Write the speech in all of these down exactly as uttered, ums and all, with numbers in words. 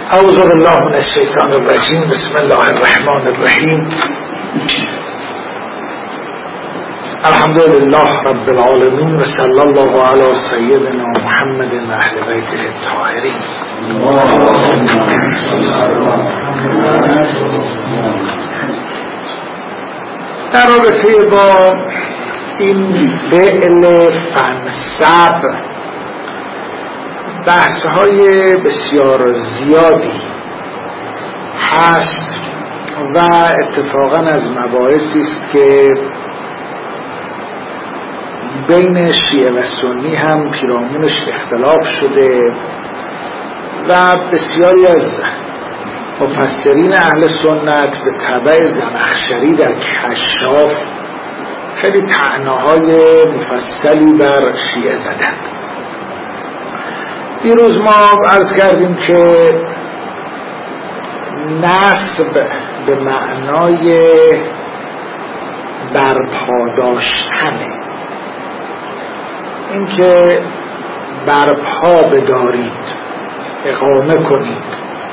اعوذ بالله من الشیطان الرجیم. بسم الله الرحمن الرحیم. الحمد لله رب العالمین و صلی الله علی سیدنا محمد و اهل بیته الطاهرین. در رابطه با این فعل فنسب بحث های بسیار زیادی هست و اتفاقا از مباحثی است که بین شیعه و سنی هم پیرامونش اختلاف شده و بسیاری از مفسرین اهل سنت به تبع زمخشری در کشاف خیلی طعنه‌های مفصلی بر شیعه زدند. دیروز ما عرض کردیم که نسب به معنای برپا داشتنه، این که برپا بدارید، اقامه کنید.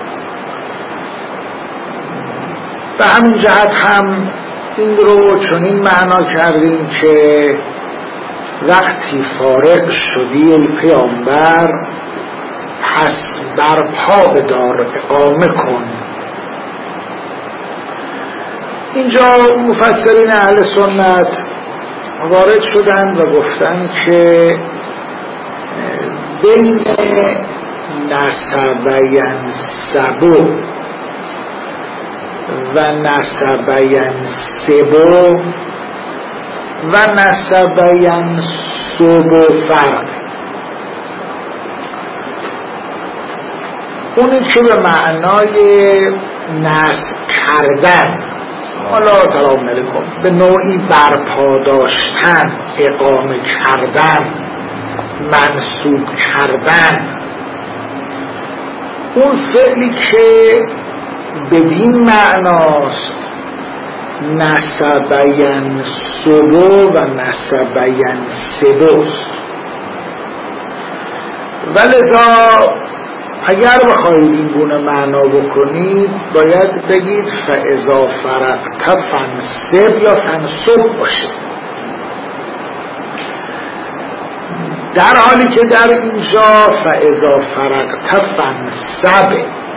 به همین جهت هم این رو چنین معنا کردیم که وقتی فارغ شدی ای پیامبر پس برپا بدار، اقامه کن. اینجا مفسرین اهل سنت وارد شدند و گفتند که بین نسب ینسبو و نسب ینسبو و نسب ینسبو فرق. اونی که به معنای نسب کردن، حالا سلام علیکم، به نوعی برپا داشتن، اقامه کردن، منصوب کردن، اون فعلی که بدین معناست نسب ینسبو و نسب ینسبوست. ولذا اگر بخواهید این گونه معنا بکنید باید بگید فاذا فرغت فانصب یا فانصب باشه، در حالی که در اینجا فاذا فرغت فانصب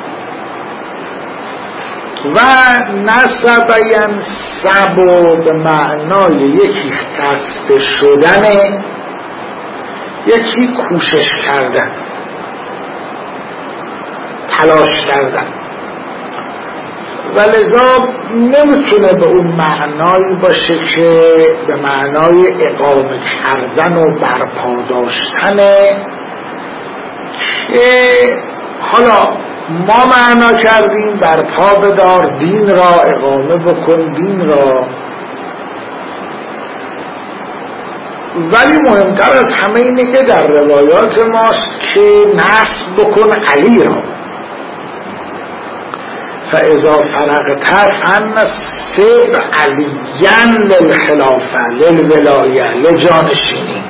و نسب ینسب به معنای یکی خسته شدنه، یکی کوشش کردن، تلاش کردن، و لذا نمیتونه به اون معنایی باشه که به معنای اقامه کردن و برپا داشتنه که حالا ما معنا کردیم برپا بدار، دین را اقامه بکن، دین را. ولی مهمتر از همه اینه که در روایات ماست که نصب بکن علی را، فاذا فرغت فانصب علیاً للخلافه للولایه لجانشینی.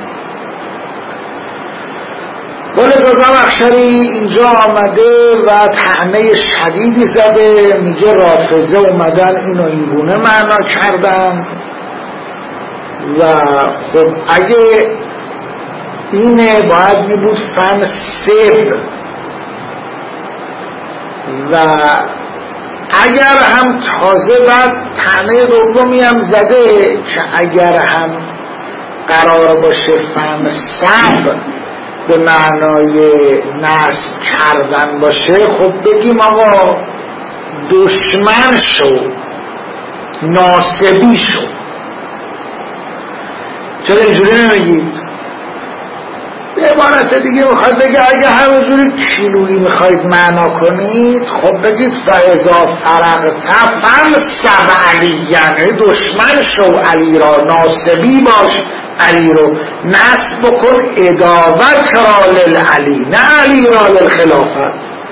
ولذا زمخشری اینجا آمده و طعنه شدیدی زده، میگه رافضه اومدن اینو اینگونه معنا کردن و خب اگه اینه باید میبود فانصب، و اگر هم تازه بعد طعنه دومی هم زده که اگر هم قرار باشه فانصب به معنای نصب کردن باشه، خب بگیم آقا دشمن شو، ناصبی شو. چرا اینجوری نمیگید؟ به عبارت دیگه میخواد بگه اگه همینجوری کیلویی میخواید معنا کنید، خب بگید فاذا فرغت فانصب علی، یعنی دشمن شو علی را، ناصبی باش علی رو، نصب بکن اداوت را للعلی، نه علی را للخلافه.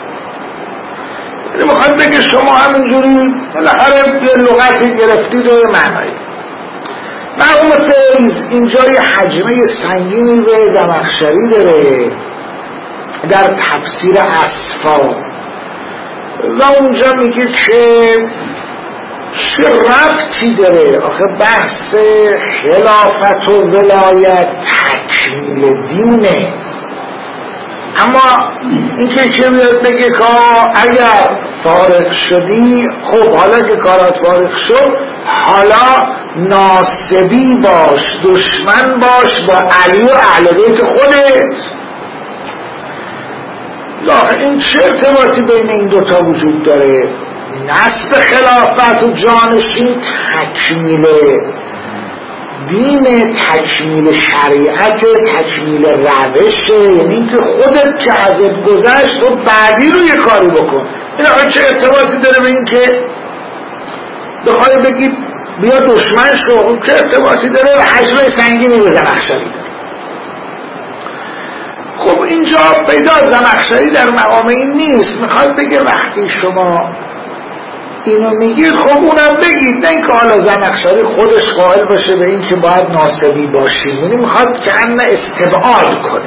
یعنی میخواد بگه شما همینجوری بالاخره یه لغتی گرفتید و معنایی. مرحوم فیض اینجا یه حجمه سنگینی به زمخشری داره در تفسیر اصفا و اونجا میگه که چه ربطی داره آخه بحث خلافت و ولایت تکمیل دینه، اما این که چه بیاد بگه که اگر فارغ شدی خب حالا که کارات فارغ شد حالا ناصبی باش، دشمن باش با علی و اهل بیت خودت. لا این چه ارتباطی بین این دوتا وجود داره؟ نصب خلافت و جانشین تکمیل دین، تکمیل شریعت، تکمیل روشه، یعنی که خودت که ازت گذشت و بعدی رو یه کاری بکن. این آقا چه ارتباطی داره به این که بخوای بگید بیا دشمن شو؟ چه ارتباطی داره به حجمه سنگینی به زمخشری داره؟ خب اینجا پیدا زمخشری در مقام این نیست، میخواد بگه وقتی شما اینو میگید خب اونم بگید، نه اینکه حالا زمخشری خودش قائل باشه به این که باید ناصبی باشید، یعنی میخواد که انه استبعاد کنه.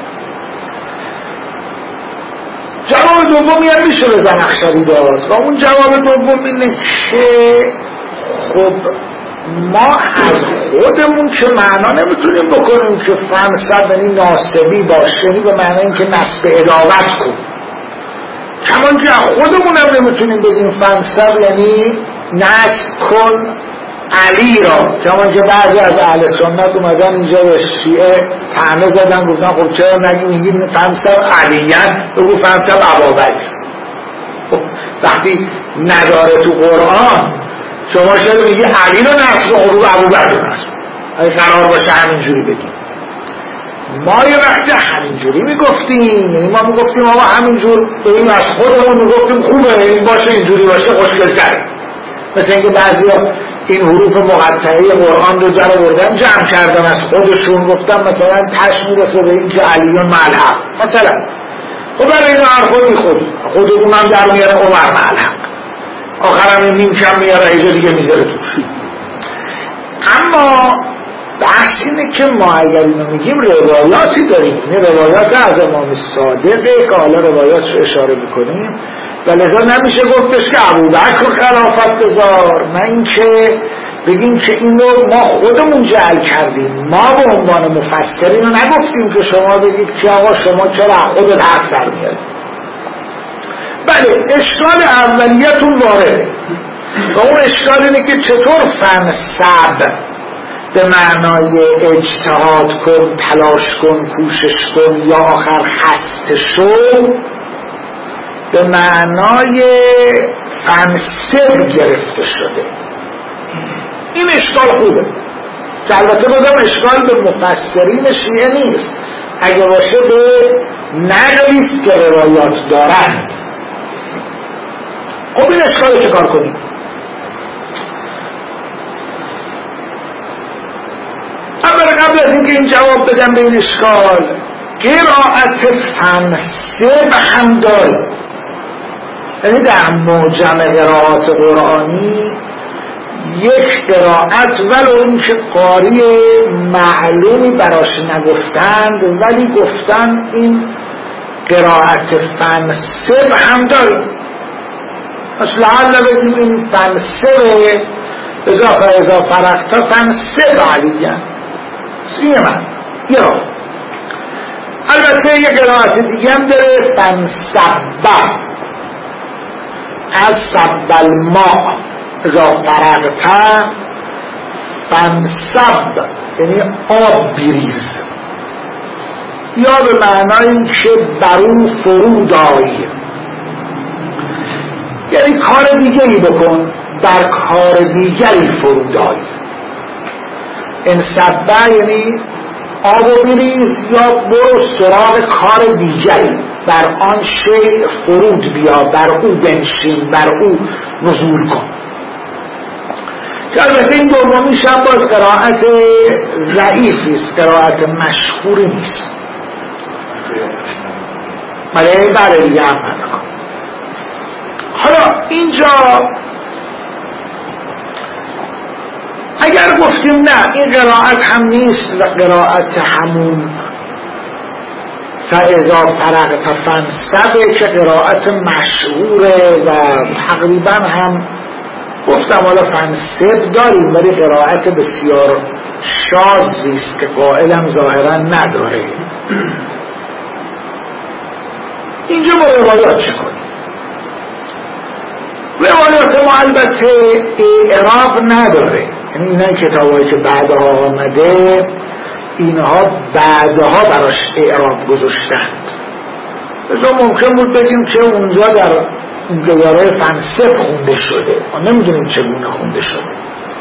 جواب دومی هم میشه به زمخشری داد و اون جواب دوم اینه که خب ما از خودمون که معنا نمیتونیم بکنیم که فنسب یعنی ناصبی باشه، یعنی به معنی این که نصب اداوت کن، کمان که خودمون هم نمیتونیم بگیم فنسب یعنی نصب کن علی را، کمان که بعضی از اهل سنت اومدن اینجا به شیعه طعنه زدن گفتن خب چرا نگیم میگیم فنسب علیان بگو فنسب ابابکر. خب وقتی نداره تو قرآن شما چرا میگی علی رو نصب کن رو ابوبکر نصب اگه قرار باشه همینجوری بگیم؟ ما یه وقتی همینجوری میگفتیم، یعنی ما میگفتیم آقا همینجور به این از خودمون میگفتیم خوبه این باشه اینجوری باشه خوشگل‌تره، مثل اینکه بعضیا این حروف مقطعه قرآن رو در آوردن جمع کردن از خودشون، گفتن مثلا تش میرسه به این که علیون ملحق مثلا، خب برای این حرفا بی خود خودمون هم در میاره عمر ملحق، آخرم این نیم کم میاره ایجا دیگه میذاره توش. اما بحث اینه که ما اگر اینو میگیم روایاتی داریم، این روایات از امام صادقه که حالا روایاتش رو اشاره میکنیم و لذا نمیشه گفتش که ابوبکر خلافت بذار، نه این که بگیم که اینو ما خودمون جعل کردیم، ما به عنوان مفسرین رو نگفتیم که شما بگید که آقا شما چرا خودت حرف در میارید. بله اشکال اولیتون وارده و اون اشکال اینه که چطور فنسب به معنای اجتهاد کن، تلاش کن، کوشش کن یا آخر خسته شو به معنای فنسب گرفته شده. این اشکال خوبه که البته بودم اشکال به مفسرین شیعه نیست، اگه باشه به نقلیست که روایات دارند. خب این اشکال چه کار کنیم؟ اول قبل از اینکه این جواب بدم به این اشکال، قرائت فنسب هم داریم، یعنی در معجم قرائات قرآنی یک قرائت ولو این که قاری معلومی براش نگفتند ولی گفتن این قرائت فنسب هم داریم، اصلا بگیم این فنسب اضافه اضافه فرقتا فنسب علیان سیه من یا البته یک قرائت دیگه هم داره فنسب از سب الماء اذا فرقتا فنسب یعنی آب بریز، یا به معنای که برو فرود آی، یعنی کار دیگری بکن در کار دیگری فرود آی. انسبه یعنی آب بریز یا برو سراغ کار دیگری، بر آن شیء فرود بیا، بر او بنشین، بر او نزول کن. که البته این دومیش هم باز قرائت ضعیفی است، قرائت مشهوری نیست، بله بله دیگه هم کن. حالا اینجا اگر گفتیم نه این قرائت هم نیست و قرائت همون فاذا فرغت فانصب که قرائت مشهوره و تقریبا هم گفتم حالا فنصب داریم ولی قرائت بسیار شاذی است که قائلم ظاهرا نداره. اینجا با روایات چه کنیم؟ روایات ما البته اعراب نداره، یعنی اینای کتابایی که بعدها آمده اینها بعدها براش اعراب گذاشتند. بذار ممکن بود بگیم که اونجا در این دواره فنصب خونده شده، ما نمیدونیم چگونه خونده شده.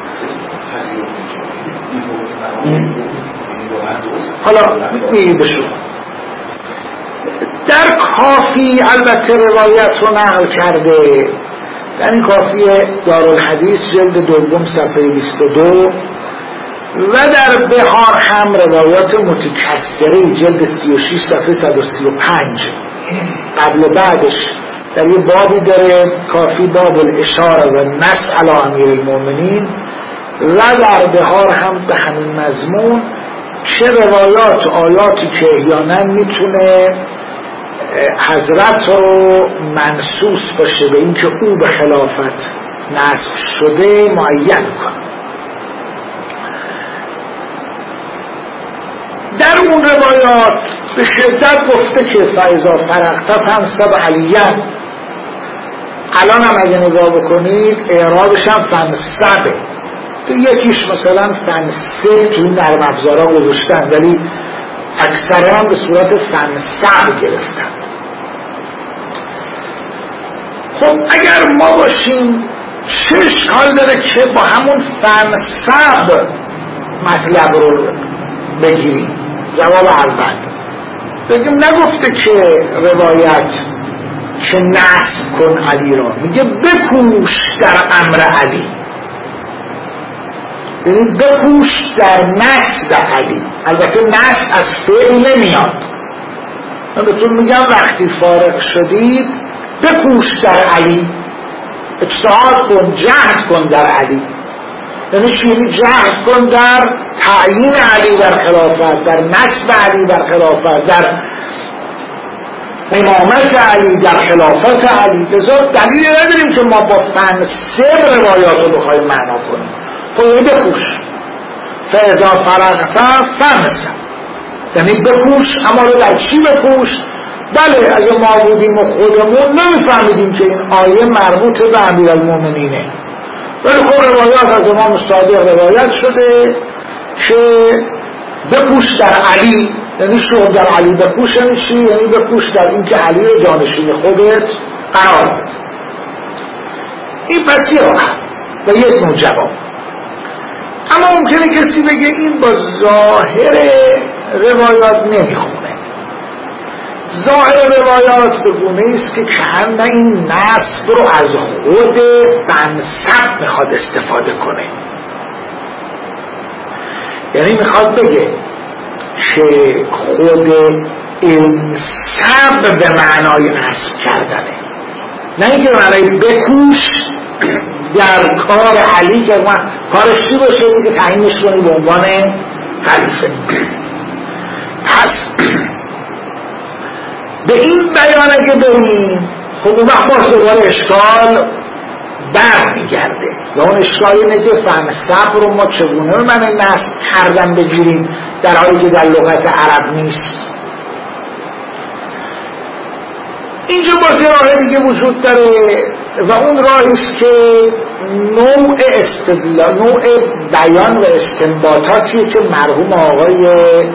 حالا میگیم بشو در کافی البته روایت رو نقل کرده، در این کافی دارالحدیث جلد دوم صفحه بیست و دو و در بهار هم روایات متکثره جلد سی و شش صفحه صد و سی و پنج قبل بعدش در یه بابی داره کافی باب الاشاره و نص علی امیر المؤمنین و در بهار هم به همین مضمون چه روایات و آیاتی که احیانا میتونه حضرت رو منسوس باشه به اینکه او به خلافت نسخ شده معین کنه. در اون روایات به شدت گفته که فاذا فرغت فانصب علیه. الان هم اگه نگاه بکنید اعرابش هم فنصبه، یکیش مثلا فنصب تو این نرم افزارا گذاشتن ولی اکثرا هم به صورت فنصب گرفتن. خب اگر ما باشیم چه اشکال داره که با همون فنصب مطلب رو بگیریم؟ جواب اول بگیم نگفته که روایت که نصب کن علی را، میگه بکوش در امر علی، یعنی بکوش در نصب علی. البته نصب از فعل نمیاد، من بهتون میگم وقتی فارغ شدید بکوش در علی، اجتهاد کن، جهد کن در علی، یعنی شیری جهد کن در تعیین علی در خلافت، در نصب علی در خلافت، در امامت علی، در خلافت علی. بذار دلیلی نداریم که ما با فنصب روایات رو بخوایم معنا کنیم. خب یعنی بکوش فاذا فرغت فانصب، یعنی بکوش. اما رو در چی بکوش؟ بله اگه ما بودیم و خودمون نمیفهمیدیم که این آیه مربوط به امیرالمومنینه، ولی خب روایات از امام صادق روایت شده که بکوش در علی، یعنی شما در علی بکوش یعنی چی؟ یعنی بکوش در این که علی رو جانشین خودت قرار بده. این پس یه راه و یک نوع جواب. اما ممکنه کسی بگه این با ظاهر روایات نمیخونه. ظاهر روایات به گونه است که کهن این نصب رو از خود فنصب میخواد استفاده کنه، یعنی میخواد بگه که خود انصب به معنای نصب کردنه، نه اینکه معنای بکوش در کار علی که ما کارش چی باشه که تعیینش کنی به عنوان خلیفه. پس به این بیان اگه بریم خب اون وقت باز دوباره اشکال بر میگرده و اون اشکال اینه که فنصب رو ما چگونه به معنی نصب کردن بگیریم در حالی که در لغت عرب نیست. اینجا باز یه راه دیگه وجود داره و اون راهی است که نوع استدلال، نوع بیان و استنباطاتی که مرحوم آقای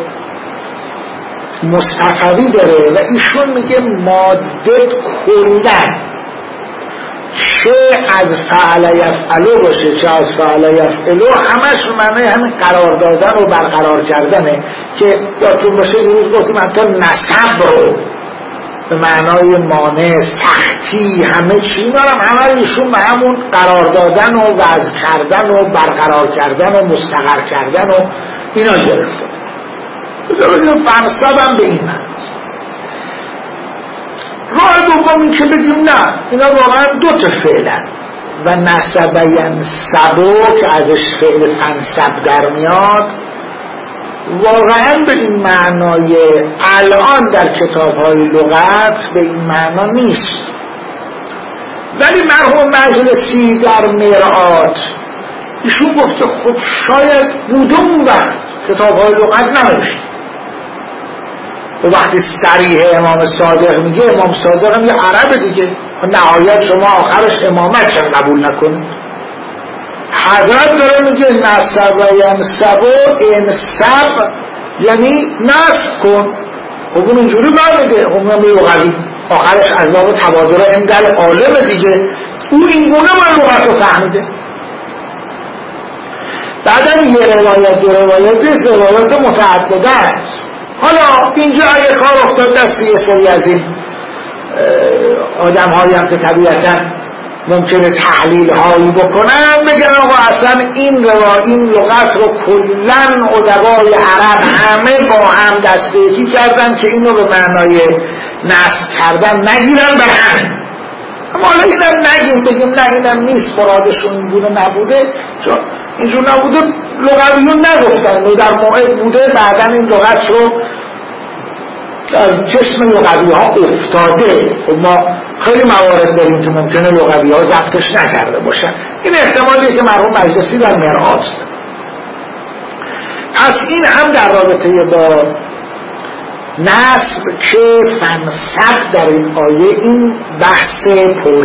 مصطفوی داره و ایشون میگه ماده کلن چه از فعل یفعلو باشه چه از فعل یفعلو همش معنی همین قرار دادن و برقرار کردنه که یادتون باشه دیروز گفتیم حتی نسب رو به معنای مانع، سختی، همه چی دارم همه ایشون به همون قرار دادن و وضع کردن و برقرار کردن و مستقر کردن و اینا گرفته. بذاریم فنصب هم به این معنی. راه دوم این که بگیم نه اینا واقعا دو تا فعلن و نسب ینسبو که ازش فعل فنصب در میاد واقعا به این معنای الان در کتاب‌های لغت به این معنا نیست. ولی مرحوم مجلسی در مرآت ایشون گفته خب شاید بوده اون وقت کتاب‌های لغت ننوشته. و وقتی صریح امام صادق میگه، امام صادق هم یه عرب دیگه، نهایت شما آخرش امامت چرا قبول نکنید؟ حضرت داره میگه نصب و ینصب و انصب یعنی نصب کن. خب اون اینجوری برمیده، خب اون لغوی آخرش از باب تبادر اندل عالم دیگه، او اینگونه من لغت رو فهمیده. بعدم یه روایت دو روایت نیست، روایت متعدده است. حالا اینجا اگه کار افتاد دست یه سری از این آدم هایی هم که طبیعتا ممکنه تحلیل هایی بکنن بگن آقا اصلا این روا این لغت رو کلن ادبای عرب همه با هم دستگیری کردن که اینو به معنای نصب کردن نگیرن به هم. اما حالا اینم نگیم بگیم نه اینم نیست مرادشون اینگونه نبوده، چون اینجور نبوده لغویون نگفتن و در موعد بوده بعدن این لغت رو در جسم لغوی ها افتاده. خب ما خیلی موارد داریم که ممکنه لغوی ها ضبطش نکرده باشن. این احتمالیه که مرحوم مجلسی در مرآت. پس این هم در رابطه با نصب که فنصب در این آیه این بحث پر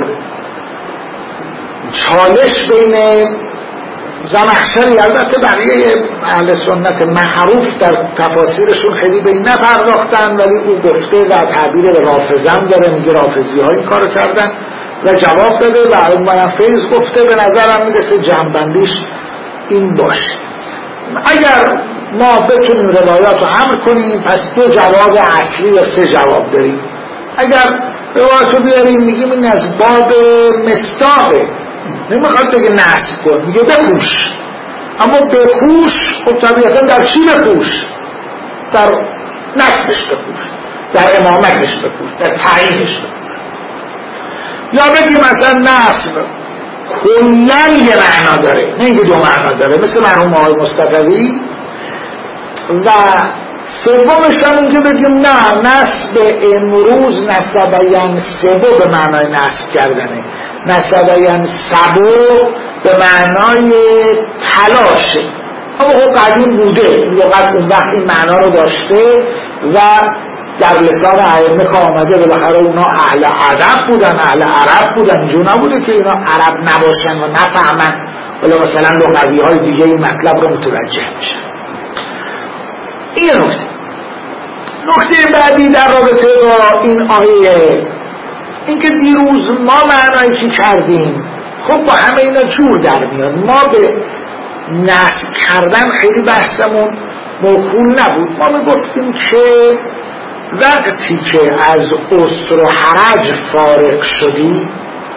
چالش بین زمخشری، البته بقیه اهل سنت معروف در تفاسیرشون خیلی به این نپرداختن، ولی او گفته و تعبیر به رافضم داره، میگه رافضی ها این کارو کردن و جواب داده و اون فیض گفته به نظرم میرسه جنبندیش این باشه. اگر ما بتونیم روایات رو امر کنیم پس دو جواب اصلی یا سه جواب داریم. اگر روایات رو بیاریم میگیم این از باب مصداقه، نمیخواد بگه نصب کن، میگه بپوش. اما بپوش خب طبیعتا در چی بپوش؟ در نصبش بپوش، در امامتش بپوش، در تعیینش بپوش. یا بگیم مثلا نصب کلن یه معنا داره، نه اینکه دو معنا داره، مثل مرحوم آقای مصطفی. و سومش هم اینکه بگیم نه نصب امروز نصب ینصب به معنای نصب کردنه، نصب ینصب به معنای تلاشه. اما خب قدیم بوده لغت اون وقت این معنا رو داشته و در لسان ائمه که آمده بالاخره اونا اهل ادب بودن، اهل عرب بودن، اینجور نبوده که اینا عرب نباشن و نفهمن ولی مثلا لغوی های دیگه این مطلب رو متوجه میشن. این نکته. نکته بعدی در رابطه با این آیه اینکه دیروز ما معنایی که کردیم خب با همه اینا جور در میاد. ما به نصب کردن خیلی بحثمون موکول نبود. ما میگفتیم که وقتی که از اسر و حرج فارغ شدی،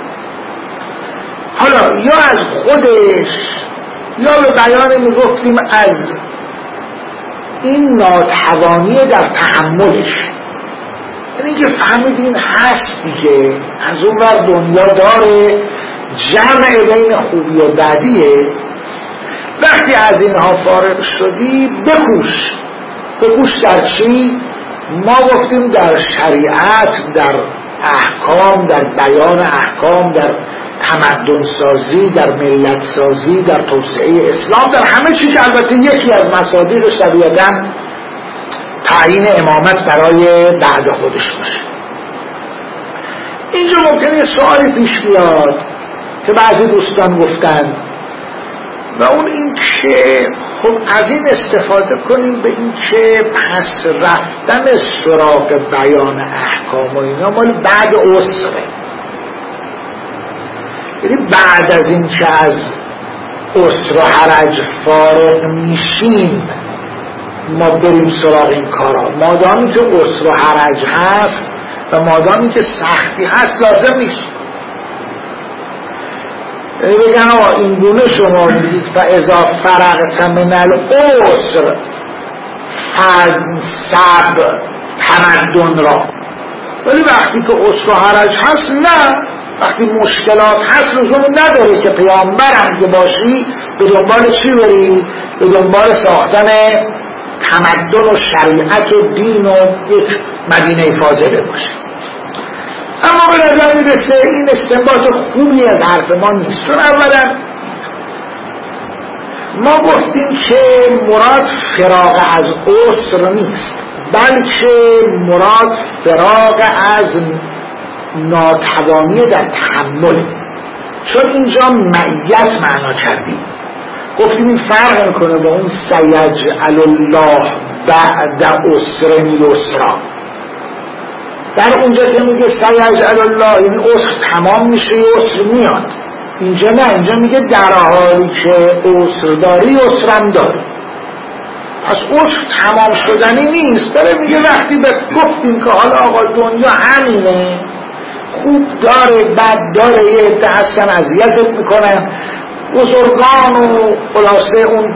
حالا یا از خودش یا به بیان میگفتیم از این ناتوانی در تحملش، یعنی که فهمیدین هست دیگه از اون ور دنیا داره، جمع بین خوبی و بدیه. وقتی از اینها فارغ شدی بکوش. بکوش در چی؟ ما گفتیم در شریعت، در احکام، در بیان احکام، در تمدن سازی، در ملت سازی، در توسعه اسلام، در همه چیز. البته یکی از مصادیقش طبیعتاً تعیین امامت برای بعد خودش باشه. اینجا ممکنه سوالی پیش بیاد که بعضی دوستان گفتن و اون این که خب از این استفاده کنیم به این که پس رفتن سراغ بیان احکام و اینا مال بعد عسره، یعنی بعد از این که از عسر و حرج فارغ میشیم ما بریم سراغ این کارا. مادامی که عسر و حرج هست و مادامی که سختی هست لازم نیست. یعنی بگن آقا این گونه شما میگید و اذا فرغت من العسر فانصب تمدن را، ولی وقتی که عسر و حرج هست نه، وقتی مشکلات هست لزوم نداره که پیامبرم که باشی به دنبال چی بری؟ به دنبال ساختن تمدن و شریعت و دین و یک مدینه فاضله باشه. اما به نظر میرسه این استنباط خوبی از حرف ما نیست، چون اولا ما گفتیم که مراد فراغ از عسر نیست، بلکه مراد فراغ از ناتوانی در تحمل، چون اینجا معیت معنا کردیم. گفتیم این فرق میکنه با اون سیجعل الله بعد عسر یسرا. در اونجا که میگه سیجعل الله یعنی عسر تمام میشه یسر میاد، اینجا نه، اینجا میگه در حالی که عسر داری یسرم داری. از عسر تمام شدنی نیست، داره میگه وقتی به گفتیم که حالا آقا دنیا همینه، خوب داره بد داره، یه عده هستن اذیتت میکنن، بزرگان و خلاصه اون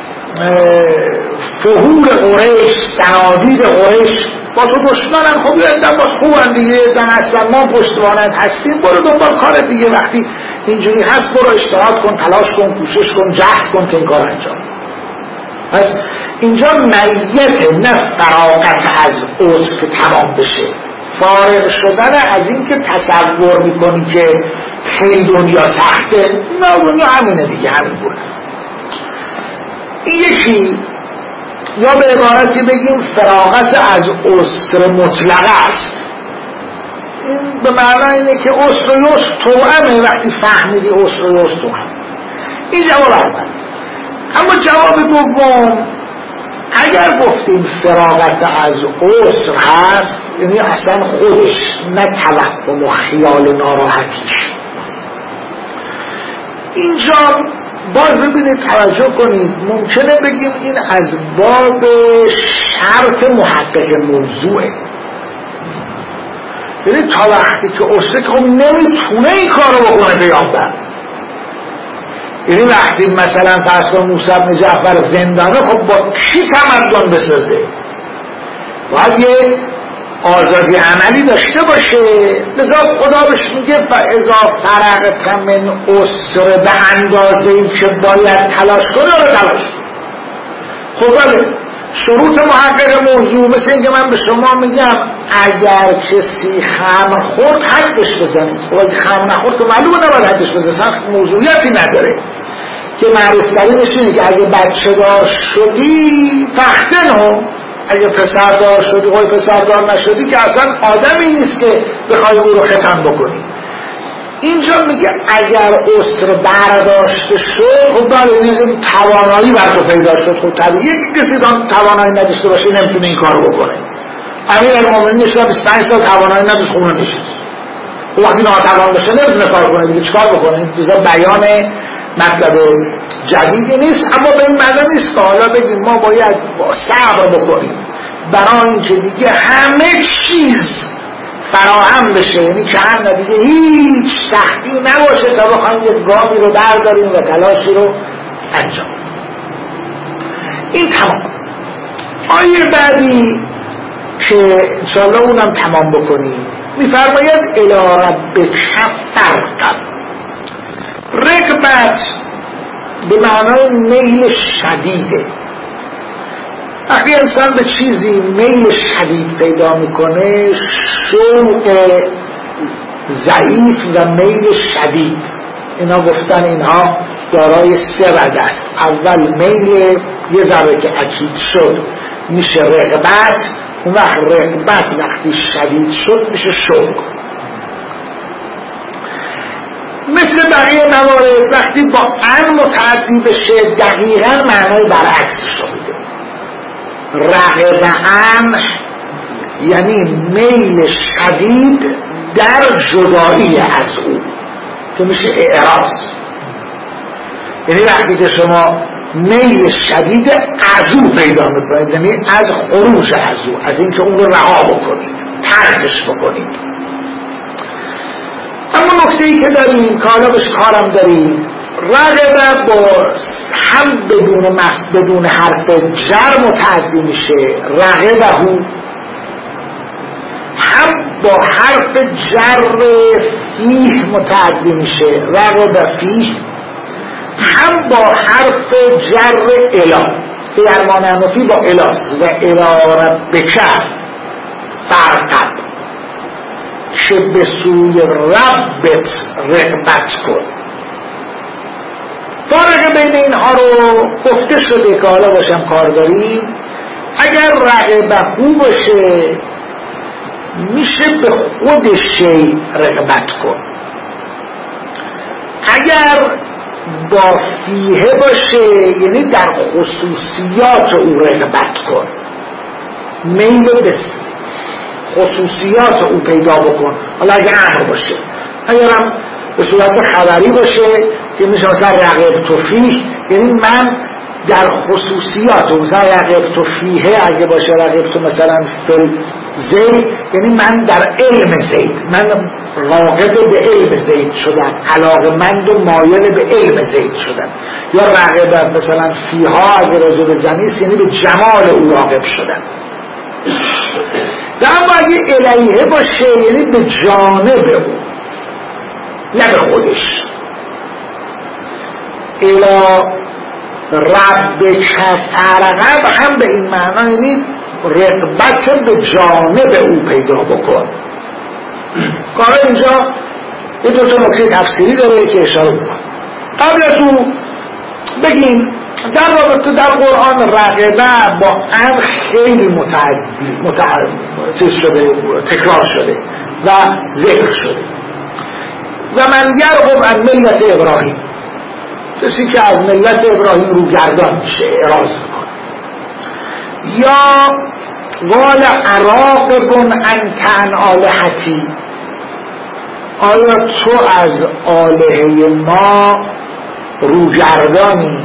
فهول قریش، صنادید قریش با تو دشمنن، خب یه عده باز خوبن دیگه، یه عده هستن ما پشتوانت هستیم، برو دنبال کار دیگه، وقتی اینجوری هست برو اجتهاد کن، تلاش کن، کوشش کن، جهد کن که این کار انجام. پس اینجا معیت نه فراغت از عذر که تمام بشه، فارغ شدن از این که تصور میکنی که خیلی دنیا سخته، نه دنیا همینه دیگه، همین بود. این یکی، یا به عبارتی بگیم فراغت از عذر مطلقه است. این به معنی اینه که عذر و یسر توأمه، وقتی فهمیدی عذر و یسر توأم. این جواب اول. اما جواب دوم، اگر گفتیم فراغت از عذر هست، یعنی اصلا خودش، نه توهم و خیال ناراحتیش. اینجا باز ببینید توجه کنید، ممکنه بگیم این از باب شرط محقق موضوعه، یعنی تا وقتی که عذر که نمیتونه این کارو بکنه پیامبر. یعنی وقتی مثلا فرض کن موسی بن جعفر زندانه، خب با کی تمدن بسازه؟ باید یه آزادی عملی داشته باشه. لذا خدا بهش میگه فاذا فرغت من عسر، به اندازه ای که باید تلاش کنه رو تلاش کنه. خب بله، شروط محقق موضوع مثل اینکه من به شما میگم اگر کسی خمر خورد حدش بزنید. خب اگه خمر نخورد که معلومه نباید حدش بزنید، موضوعیتی نداره. که معروف ترینش اینه که اگه بچه دار شدی فختنو، اگه پسر دار شدی، قوی پسر دار نشدی که اصلا آدمی نیست که بخوای او رو ختم بکنی. اینجا میگه اگر عسر برداشته شد، خب بله توانایی بر تو پیدا شد، خب طبیعیه که کسی توانایی نداشته باشه نمیتونه این کارو بکنه. امیرالمومنین نشد بیست و پنج سال توانایی نداشت، خب نشد. خب وقتی ناتوان بشه نمیتونه کار کنه دیگه، چیکار بکنه؟ دیگه بیان مطلب جدیدی نیست، اما به این معنی نیست که حالا بگیم ما باید صبر بکنیم برای اینکه دیگه همه چیز فراهم بشه، یعنی که هم دیگه هیچ سختی نباشه تا بخوایم یک گامی رو برداریم و تلاشی رو انجام. این تمام. آیه بعدی که انشاءالله اونم تمام بکنیم میفرماید الی ربک فرغب. رغبت به معنای میل شدیده. وقتی انسان به چیزی میل شدید پیدا میکنه، شوق ضعیف و میل شدید، اینا گفتن اینها دارای سه رده است. اول میل یه ذره که اکید شد میشه رغبت، اون وقت رغبت وقتی شدید شد میشه شوق. مثل بقیه موارد وقتی با ان متعدی بشه دقیقا معنای برعکسش رو میده. رغب ان یعنی میل شدید در جدایی از او که میشه اعراض. یعنی وقتی که شما میل شدید از او پیدا میکنید، یعنی از خروج از او، از اینکه اون رو رها بکنید، ترکش بکنید. اما نکته ای که داریم که حالا بهش کارم داریم، رغبه با هم بدون مح... بدون حرف جر متعدی میشه رغبهو، هم با حرف جر فیه متعدی میشه رغبه فیه، هم با حرف جر الا. فرمان انفی با الاست و الی ربک فرغب، که به سوی ربت رغبت کن. فرق بین اینها رو گفته شده که حالا باشم کار داریم. اگر رغبه‌هو باشه میشه به خود شی رغبت کن، اگر با فیه باشه یعنی در خصوصیات او رغبت کن، میل به خصوصیات او پیدا بکن. حالا اگر امر باشه، اگرم به صورت خبری باشه که میشه مثلا رغبت فیه، یعنی من در خصوصیات او، مثلا رغبت فیه اگه باشه رغبت مثلا فی زید، یعنی من در علم زید، من راغب به علم زید شدم، علاقمند و مایل به علم زید شدم. یا رغبت مثلا فیها اگه راجع به زنیست یعنی به جمال او راغب شدم. و اما اگه الیه باشه یعنی به جانب او، نه به خودش. الی ربک فرغب هم به این معنا یعنی رغبت به جانب او پیدا بکن. کار اینجا یه دو تا نکته تفسیری داره که اشاره بکن. قبل از اون بگیم در رابطه در قرآن رغبه با امر خیلی متعدی متعدی شده، تکرار شده و ذکر شده. و من یرغب عن ملت ابراهیم، کسی که از ملت ابراهیم رو گردان میشه، اعراض میکنه. یا قال اراغب انت عن آلهتی، آیا تو از آلهه ما رو گردانی.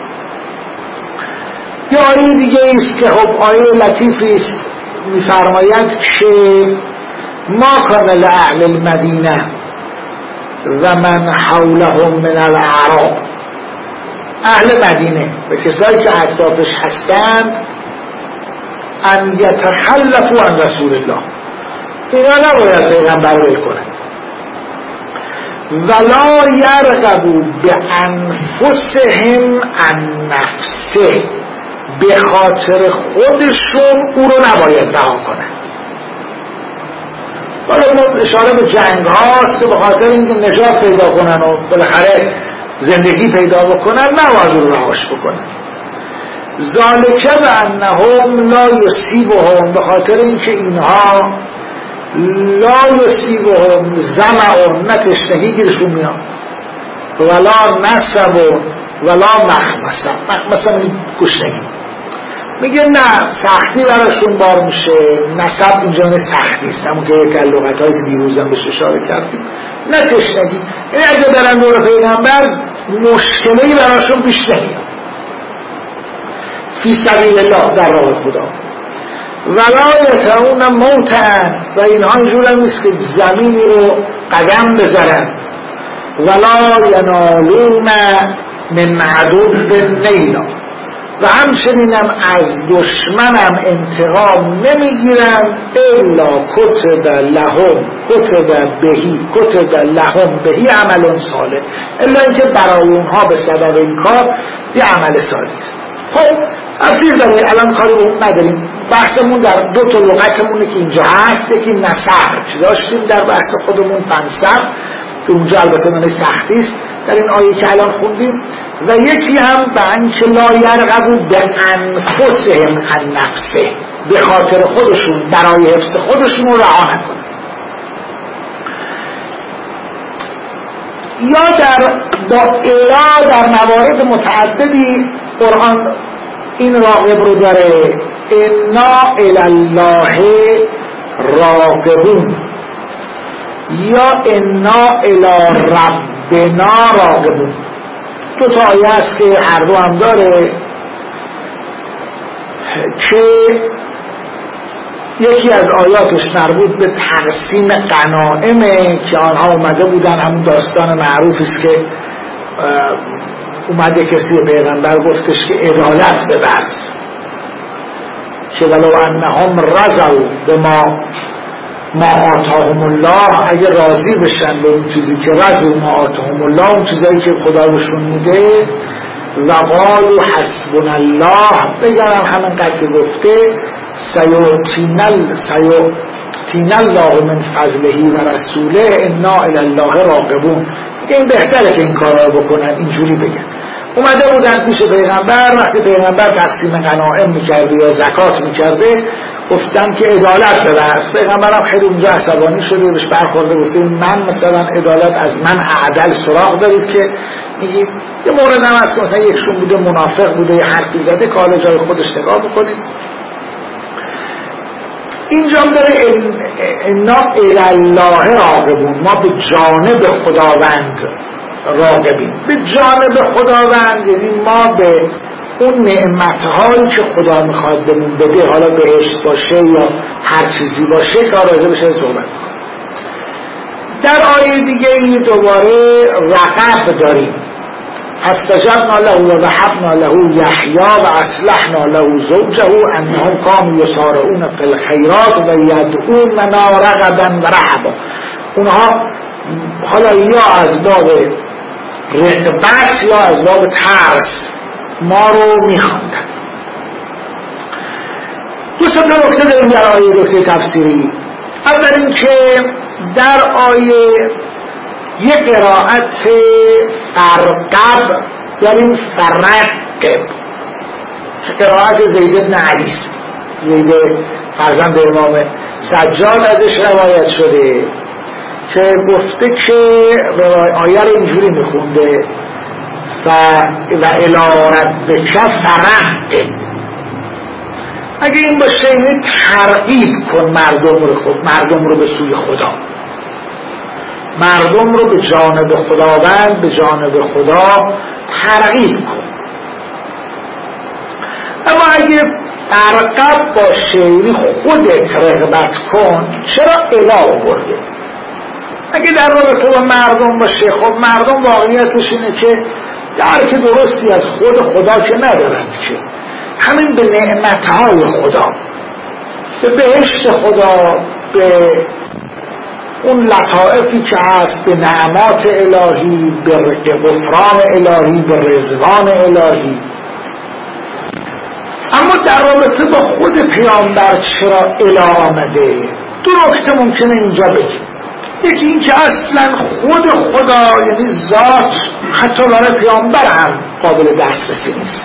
یا آیه دیگه ایست که خب آیه لطیفی است، میفرماید که ما کان لأهل المدینه و من حولهم من الاعراب، اهل مدینه و کسایی که اطرافش هستند، ان یتخلفوا عن رسول الله، اینا نباید پیغمبر رو کنن. ولا یرغبوا بانفسهم عن نفسه، به خاطر خودشون او رو نباید رها کنند. حالا ما اشاره به جنگ هاست که به خاطر اینکه نجات پیدا کنن و بالاخره زندگی پیدا بکنن نباید رو رهاش بکنن. ذالک بانهم لا یصیبهم، به خاطر اینکه اینها لا یصیبهم ظمأ، نه تشنگی گیرشون میاد، ولا نصب ولا مخمصه، مخمصه یعنی گشنگی. میگه نه سختی براشون بار میشه، نصب اینجا نه سختی است، همون که یک از لغت‌هایی که دیروزم بهش اشاره کردیم، نه تشنگی. یعنی اگه برن دور پیغمبر مشکلی براشون پیش نمیاد. فی سبیل الله، در راه خدا. ولا یطعون موتا، و اینها اینجور هم نیست که زمینی رو قدم بذارن. ولا ینالون من عدو نیلا، و همچنینم از دشمنم انتقام نمیگیرن. الا کتب لهم کتب بهی کتب لهم بهی عمل صالح، الا اینکه برای اونها به سبب این کار یه عمل صالح است. خب تفسیر داره، الان کاری به اون نداریم. بحثمون در دو تا لغتمونه که اینجا هست، یکی نصب که داشتیم در بحث خودمون، فنصب که اونجا البته معنی سختی است در این آیه که الان خوندیم، و یکی هم به اینکه لا یرغبوا بانفسهم عن نفسه، به خاطر خودشون برای حفظ خودشون رو رها نکنن. یا در با الا در موارد متعددی قرآن این راغب رو داره، انا الی الله راغبون، یا انا الی ربنا راغبون. دو تا آیه است که هر دو هم داره که یکی از آیاتش مربوط به تقسیم غنائمه که آنها اومده بودن، همون داستان معروفی است که اومده کسی پیغمبر گفتش که عدالت ببرز، که ولو انهم رضوا بما ما آتاهم الله، اگه راضی بشن به اون چیزی که رضوا ما آتاهم الله، اون چیزایی که خدا بهشون میده، و قالوا حسبنا الله، بگرم همینقدر که گفته سیؤتینا سیؤتینا الله من فضله و رسوله انا الی الله راغبون. این بهتره که این کارا رو بکنن، اینجوری بگن. اومده بودن پیش پیغمبر، وقتی پیغمبر تقسیم غنایم میکرده یا زکات میکرده گفتن که عدالت ببرس. پیغمبرم خیلی اونجا عصبانی شده، بهش برخورده گفته من مثلا عدالت از من اعدل سراغ دارید که میگید. یه مورد هم هست که مثلا یکشون بوده منافق بوده یه حرفی زده که حالا جای خودش نگاه بکنید. اینجا داره انا الی الله راغبون، ما به جانب خداوند راغبیم. به جانب خداوند یعنی ما به اون نعمتهایی که خدا میخواد بهمون بده، حالا بهشت باشه یا هر چیزی باشه که راجع بشه صحبت. در آیه دیگه ای دوباره رغب داریم. استجبنا له و وهبنا له یحیی و اصلحنا له زوجه انهم كانوا یسارعون فی الخیرات و یدعوننا رغبا و رهبا. اونها حالا یا از باب رغبت یا از باب ترس ما رو میخواندن. دو سه تا نکته داریم در آیه، نکته تفسیری. اول این که در آیه یک قرائت فرقب داریم فرقب که قرائت زید بن علی، زید فرزند امام سجاد ازش روایت شده که گفته که آیه رو اینجوری میخونده و و الی ربک فرغب. اگه این باشه اینه ترغیب کن مردم رو، خود مردم رو به سوی خدا، مردم رو به جانب خداوند، به جانب خدا ترغیب کن. اما اگه فرقب باشه یعنی خودت رغبت کن، چرا اله برده؟ اگه در رابطه با مردم باشه، خب مردم واقعیتش اینه که درک درستی از خود خدا که ندارند، که همین به نعمتهای خدا، به بهشت خدا، به اون لطائفی که هست، به نعمات الهی، به غفران الهی، به رضوان الهی. اما در رابطه با خود پیامبر چرا اله آمده؟ دو نکته ممکنه اینجا بگیم. یکی این که اصلا خود خدا یعنی ذات حتی برای پیامبر هم قابل دسترسی نیست،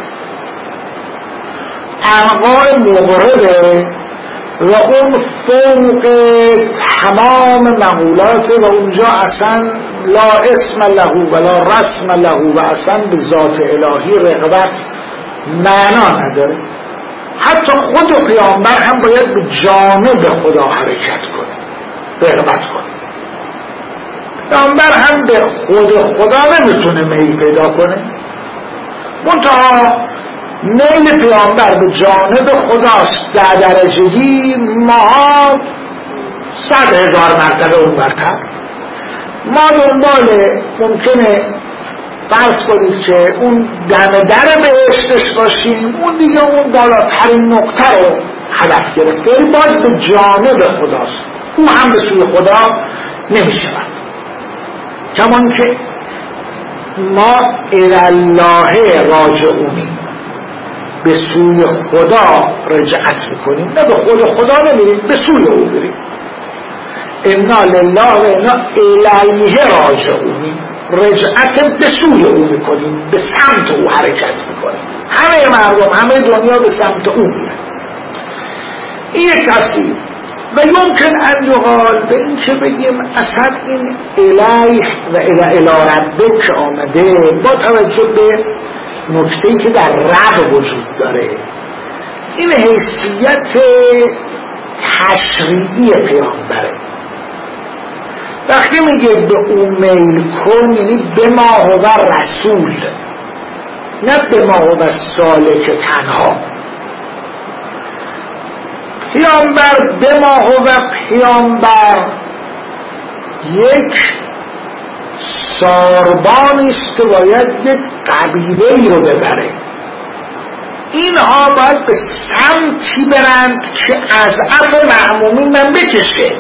انواع مغربه و اون فوق تمام مقولات و اونجا اصلا لا اسم له ولا رسم له و اصلا به ذات الهی رغبت معنا نداره. حتی خود پیامبر هم باید به جانب خدا حرکت کنه، رغبت کنه. پیامبر هم به خود خدا نمیتونه میل پیدا کنه، منتها میل پیامبر به جانب خداست در درجهی ما صد هزار مرتبه اون برتر. ما دنبال ممکنه فرض کنید که اون دم در بهشتش باشیم، اون دیگه اون بالاترین نقطه رو هدف گرفته، یعنی باید به جانب خداست، اون هم به سوی خدا نمیشه. کمان که ما الالله راجعونیم، به سوی خدا رجعت میکنیم، نه به خود خدا نمیریم، به سوی او بریم. انا لله و انا الیه راجعونیم، رجعت به سوی او میکنیم، به سمت او حرکت میکنیم. همه مردم، همه دنیا به سمت او میرن. این یک تفسیر. و یمکن ان یقال به این که بگیم اصلا این الیه و الی ربک آمده با توجه به نکته‌ای که در رب وجود داره، این حیثیت تشریعی پیامبره. وقتی میگه به اون میل کن یعنی به ما هو رسول، نه به ما هو سالک تنها. پیامبر به ما هو پیامبر یک ساربانیست که باید یک قبیله‌ای رو ببره. اینها باید به سمتی برند که از عفو معمومین من بکشه.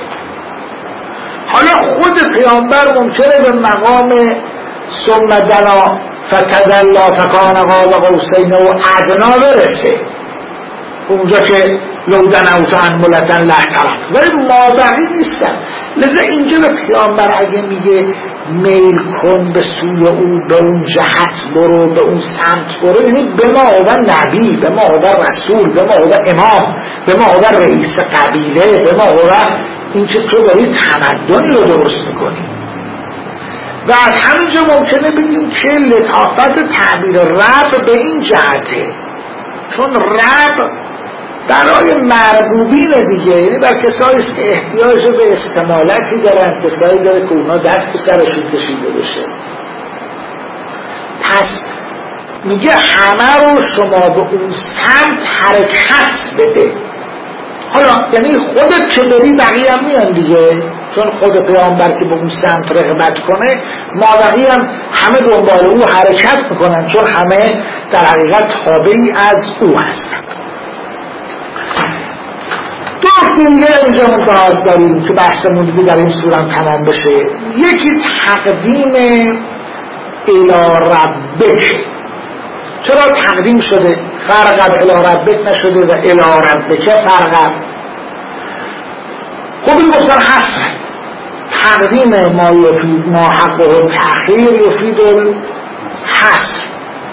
حالا خود پیامبر ممکنه به مقام ثم دنا فتدلی فکان قاب قوسین و ادنا برسه، اونجا که لو دنوت انملتا لحترم، ولی مابقی نیستن. لذا اینجا به پیامبر اگه میگه میل کن به سوی او، به اون جهت برو، به اون سمت برو، یعنی به ما هو نبی، به ما هو رسول، به ما هو امام، به ما هو رئیس قبیله، به ما هو این که تو داری تمدنی رو درست میکنی. و از همینجا ممکنه بگیم که لطافت تعبیر رب به این جهته، چون رب برای مربوبین دیگه، یعنی بر کسایی است که احتیاج به استمالتی دارن، کسایی داره که اونا دست به سرشون کشیده بشه. پس میگه همه رو شما به اون سمت حرکت بده. حالا یعنی خودت که بری بقیه هم میان دیگه، چون خود پیامبر که به اون سمت رغبت کنه، ما بقیه هم همه دنبال او حرکت میکنن، چون همه در حقیقت تابعی از او هستن. دو دیگه اینجا متعاد داریم که بحثمون دیگه در این صورت تمام بشه. یکی تقدیم الی ربک. چرا تقدیم شده؟ فرقب الی ربک نشده و الی ربک فرقب. خب این گفتن حصر تقدیم ما یفید ما حقه تأخیر یفید حصر.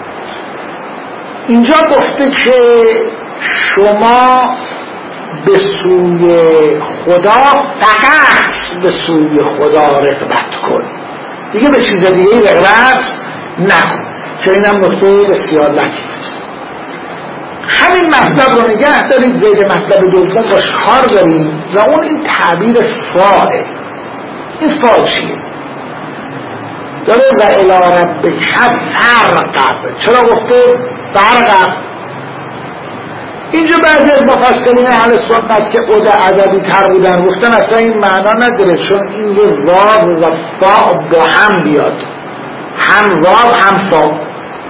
اینجا گفته که شما به سوی خدا، فقط به سوی خدا رغبت کن، دیگه به چیز دیگه رغبت نکن، که اینم نکته بسیار لطیف است. همین مطلب رو نگه دارید، زیر مطلب دوم باش کار داریم و اون این تعبیر فاعه. این فاع چیه؟ داره و الی ربک فرقب. چرا گفته فرقب؟ اینجا بعضی از مفسرین اهل سنت که عد ادبی تر بودن گفتن اصلا این معنا نداره، چون این یه واو و فا با هم بیاد، هم واو هم فا.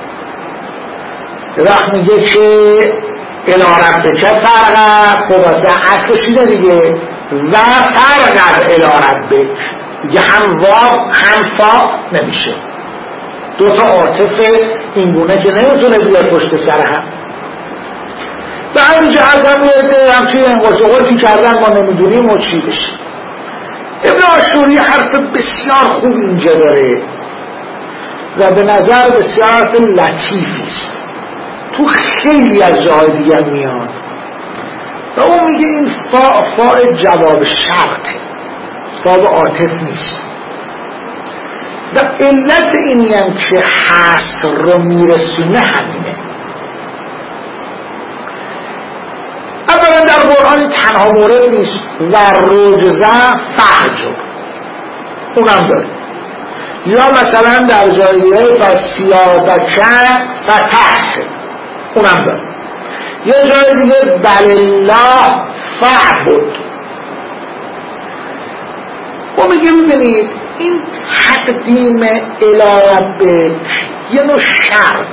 وقت میگه که الی ربک فرقب، خب اصلا اصلش اینه دیگه، و فرقب الی ربک دیگه، هم واو هم فا نمیشه، دوتا عاطف اینگونه که نمیتونه بیاد پشت سر هم. و همین جهت هم یه همچین انقاط و قلتی کردن ما نمیدونیم و چی بشه. ابن عاشوری حرف بسیار خوب اینجا داره و به نظر بسیار حرف لطیفی است، تو خیلی از جای دیگر میاد و اون میگه این فا فا جواب شرطه، فا به عاطف نیست. و علت اینی هم که حصر رو میرسونه همینه. اولا در قرآن تنها مورد نیست و رجزه فحجر، اونم داره، یا مثلا در جاییه و سیابکه فتح، اونم داره، یا جای دیگه بل الله فعبد. و میگه ببینید این تقدیم الی ربک یه نوع شرط.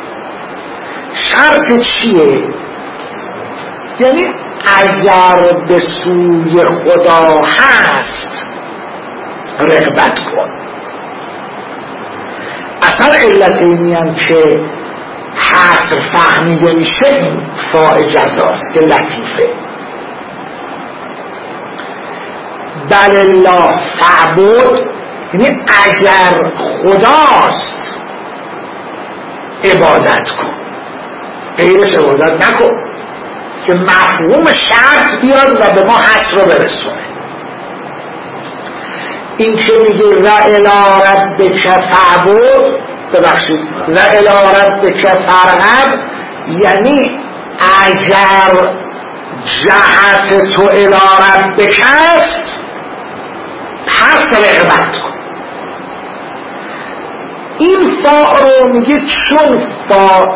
شرط چیه؟ یعنی اگر به سوی خدا هست رغبت کن. اصلا علت اینی هم که حصر فهمیده میشه این فاء جزاست که لطیفه. بل الله فعبد یعنی اگر خداست عبادت کن، غیرش عبادت نکن، که مفهوم شرط بیاد و به ما حصر رو برسونه. این که میگه و الی ربک فعبد، ببخشید و الی ربک فرغب، یعنی اگر جهت تو الی ربک است پس رغبت کن. این فاء رو میگه چون فاء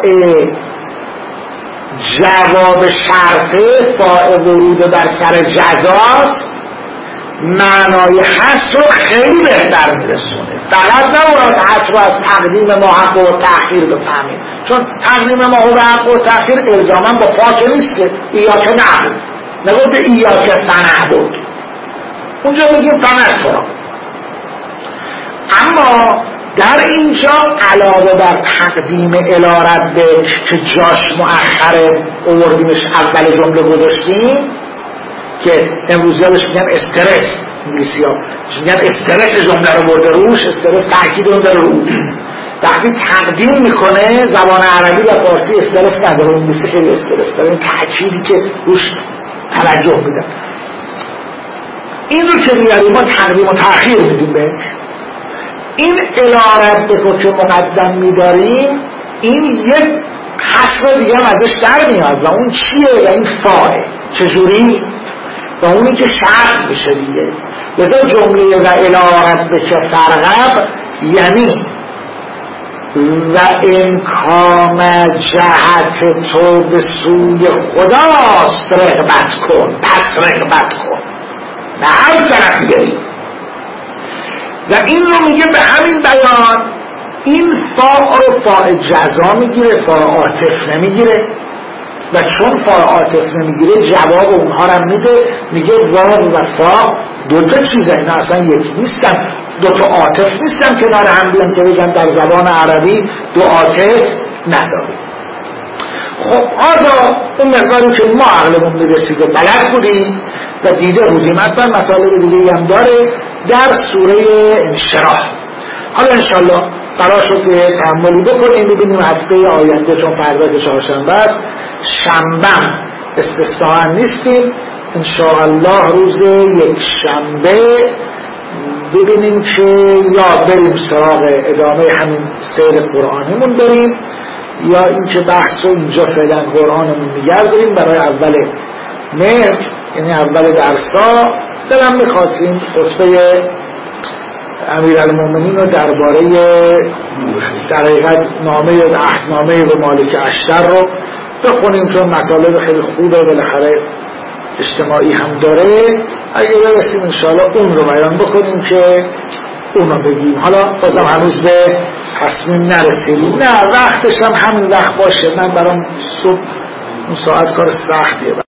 جواب شرطه، فاء ورود بر سر جزاست، معنای حصر رو خیلی بهتر میرسونه. فقط نمورد حصر رو از تقدیم ما حق و تأخیر بفهمید، چون تقدیم ما حق و تأخیر الزاما با فاء نیست که ایاک نعبد، نگفته ایاک فنعبد، اونجا میگیم فنعبد. اما در اینجا علاوه بر تقدیم الی ربک که جاش مؤخره آوردیمش اول جمله گذاشتیم که امروزی ها بهش میگن استرس، انگلیسی ها میگن استرس جمله رو برده روش، استرس تأکید اون داره رو. وقتی تقدیم میکنه زبان عربی و فارسی استرس نداره، انگلیسی خیلی استرس داره، این تأکیدی که روش توجه میدن. این رو که میاریم ما تقدیم و تأخیر میدیم بهش. این الی ربک که مقدم میداریم این یک حصر دیگه هم ازش در میاد و اون چیه؟ و این فاه چجوری؟ و اونی که شرط میشه دیگه. لذا جمله و الی ربک فرغب یعنی و امکان جهت تو به سوی خداست رغبت کن، پس رغبت کن به هر طرف بری. و این رو میگه به همین بیان این فاء رو فاء جزا میگیره، فاء عاطف نمیگیره و چون فاء عاطف نمیگیره جواب اونها رو میده، میگه واو و فاء دو تا چیزه، اینا اصلا یک نیستن، دو تا عاطف نیستن کنار هم بیان که بگن در زبان عربی دو عاطف نداره. خب آقا اون مقداری که ما عقلمون میرسید و بلد بودیم و دیده بودیم، حتما مطالب دیگه هم داره در سوره انشراح. حالا انشالله قرار شد که تأملی بکنیم، ببینیم هفته آینده چون فردا که چهارشنبه است، شنبه استثناء نیستیم، انشاءالله روز یک شنبه ببینیم که یا بریم سراغ ادامه همین سیر قرآنمون بریم یا اینکه بحث رو اینجا فعلا قرآنمون میگردیم برای اول مهر، یعنی اول درسا. دلم میخواد این خطبه امیرالمومنین رو درباره در حقیقت نامه عهدنامه به مالک اشتر رو بخونیم چون مطالب خیلی خوبه، بالاخره اجتماعی هم داره. اگه برسیم انشاءالله اون رو بیان بکنیم که اون رو بگیم. حالا بازم هنوز به تصمیم نرسیدیم، نه وقتش هم همین وقت باشه، من برام صبح اون ساعت کار سختیه.